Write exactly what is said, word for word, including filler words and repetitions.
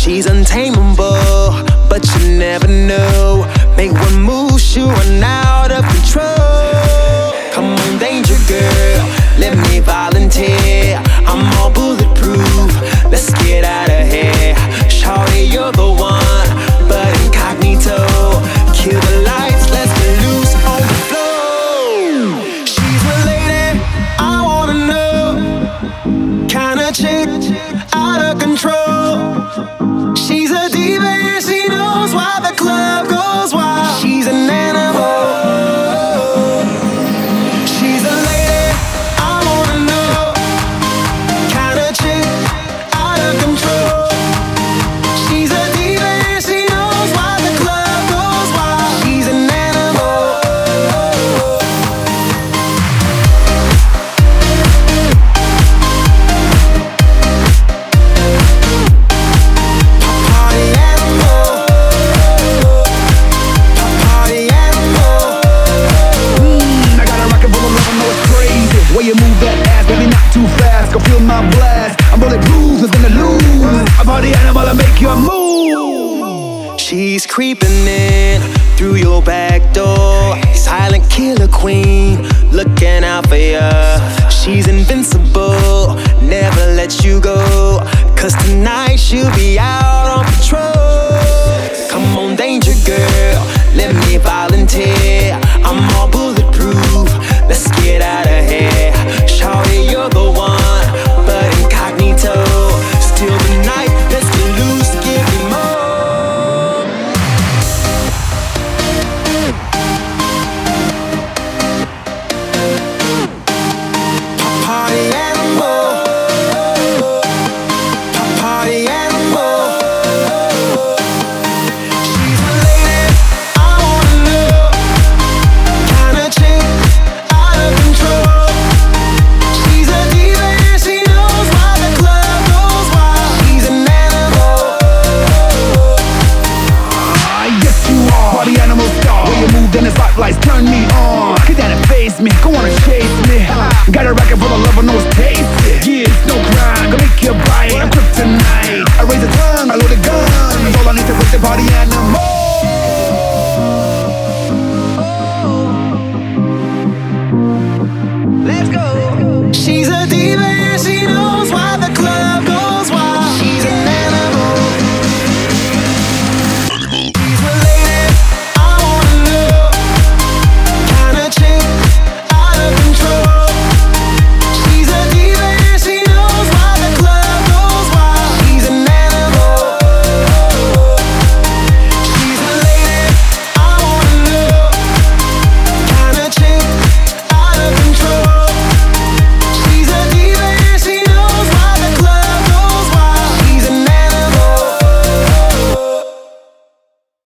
She's untamable, but you never know. Make one move, she'll run out of control. Come on, danger girl, let me volunteer. I'm all bulletproof, let's get out of here. Shawty, you're the one, but incognito. Kill the lights, let's get loose on the floor. She's my lady, I wanna know. Kinda chick, out of control. She's a diva and she knows why the club goes wild. She's an animal. She's a lady, I wanna know. Kinda chick, out of control. She's a diva and she knows why the club goes wild. She's an animal. Party animal. Party animal. Mm, I gotta rock it for the love, I know it's crazy. Way you move that ass, baby, not too fast. Go feel my blast. I'm bulletproof, nothing to lose. I'm party animal, I make you move. She's creeping in through your back door. Silent killer queen, looking out for ya. She's invincible, never let you go. Cause tonight she'll be out on patrol. Come on, danger girl, let me volunteer. I'm all